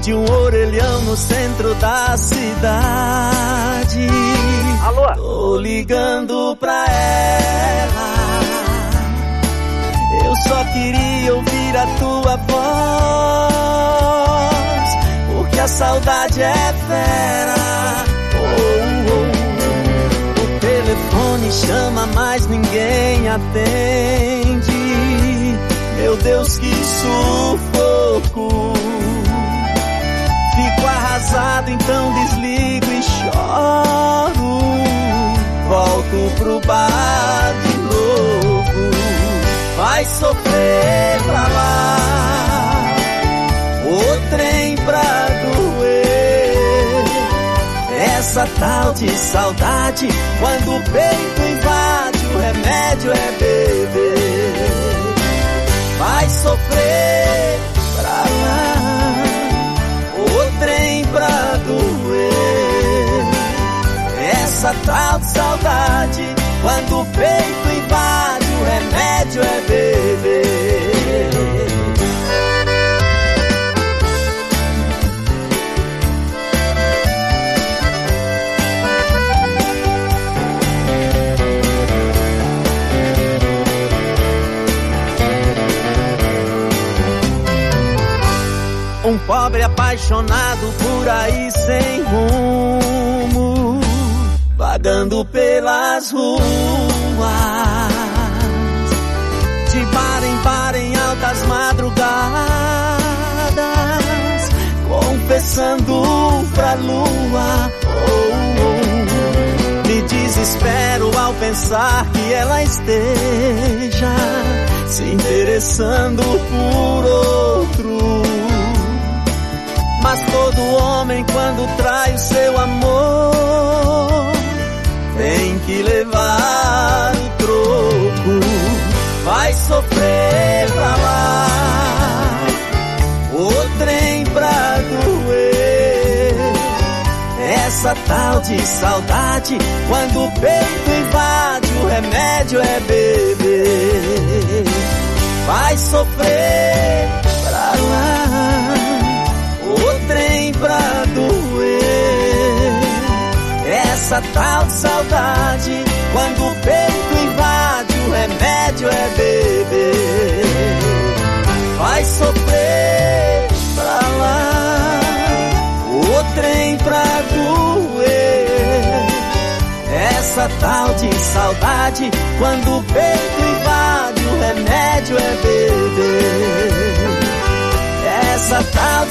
de um orelhão no centro da cidade. Alô? Tô ligando pra ela, eu só queria ouvir a tua voz, porque a saudade é fera. O telefone chama, mas ninguém atende. Meu Deus, que sufoco. Fico arrasado, então desligo e choro. Volto pro bar de novo. Vai sofrer pra lá, o trem pra doer. Essa tal de saudade, quando o peito invade, o remédio é beber. Vai sofrer pra lá, o trem pra doer. Essa tal de saudade, quando o peito invade, o remédio é beber. Um pobre apaixonado por aí sem rumo, vagando pelas ruas, de bar em bar em altas madrugadas, confessando pra lua. Me desespero ao pensar que ela esteja se interessando por outro. Mas todo homem, quando trai o seu amor, tem que levar o troco. Vai sofrer pra lá, o trem pra doer. Essa tal de saudade, quando o peito invade, o remédio é beber. Vai sofrer pra lá, o trem pra doer. Essa tal de saudade, quando o peito invade, o remédio é beber. Vai sofrer pra lá, o trem pra doer. Essa tal de saudade, quando o peito invade, o remédio é beber. Essa tal de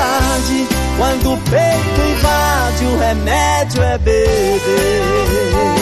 saudade, quando o peito invade, o remédio é beber.